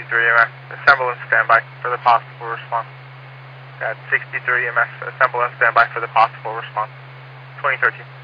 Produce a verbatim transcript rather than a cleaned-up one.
sixty-three E M S, assemble and standby for the possible response. Got sixty-three E M S, assemble and standby for the possible response. twenty thirteen.